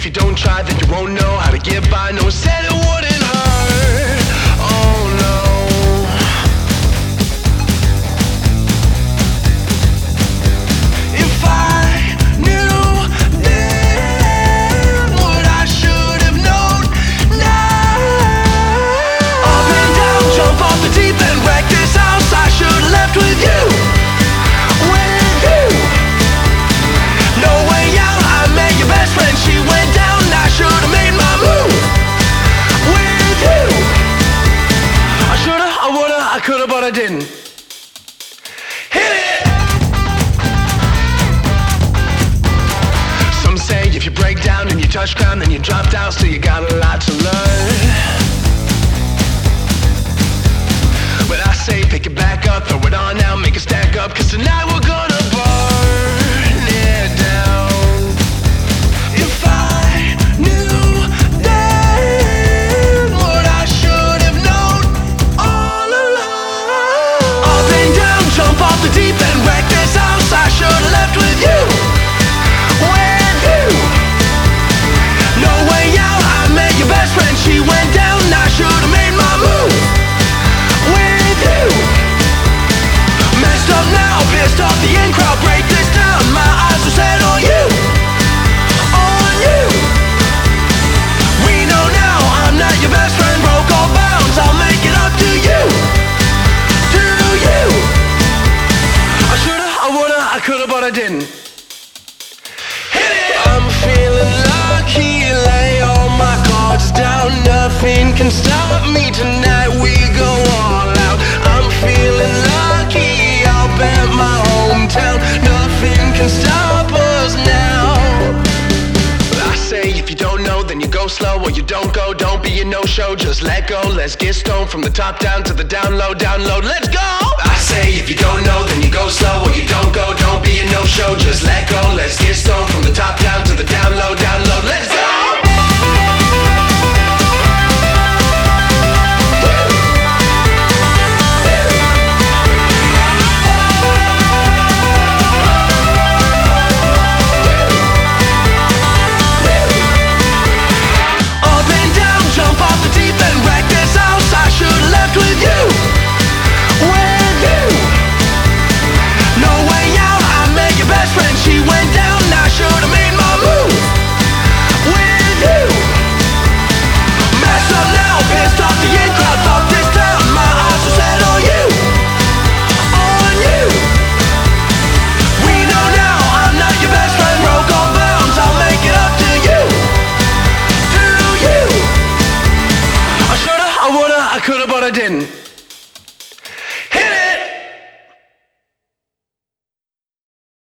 you don't try, then you won't know how to get by. No one said it wouldn't hurt. Oh no. If I knew then what I should have known now. Up and down, jump off the deep end, wreck this house. I should have left with you. With you. No way out, I met your best friend. She went down, I should have made my move. With you. I shoulda, I woulda, I coulda, but I didn't. Hit it! Some say if you break down and you touch ground, then you drop down, so you got a lot to learn. But I say pick it back up, throw it on now, make it stack up, 'cause tonight we're gonna burn it down. If I knew then what I should have known all along. Up and down, jump off the deep end, wreck this house. I should have left with you. With you. No way out, I met your best friend. She went down, I should have made my move. With you. Messed up now, pissed off the in crowd. Break this down, my eyes are set on you. On you. We know now, I'm not your best friend. Broke all bounds, I'll make it up to you. To you. I shoulda, I woulda, I coulda, but I didn't. Hit it! I'm feeling lucky, lay all my cards down. Nothing can stop me tonight, we go all out. I'm feeling lucky, I'll bet my hometown. Nothing can stop us now. But I say if you don't know, then you go slow, or you don't go. Don't be a no-show, just let go. Let's get stoned from the top down to the down low, let's go. I say if you don't know, then you go slow, or you don't go. Don't be a no-show, just let go. Let's get stoned from the top down to the down low, let's go. I coulda, but I didn't.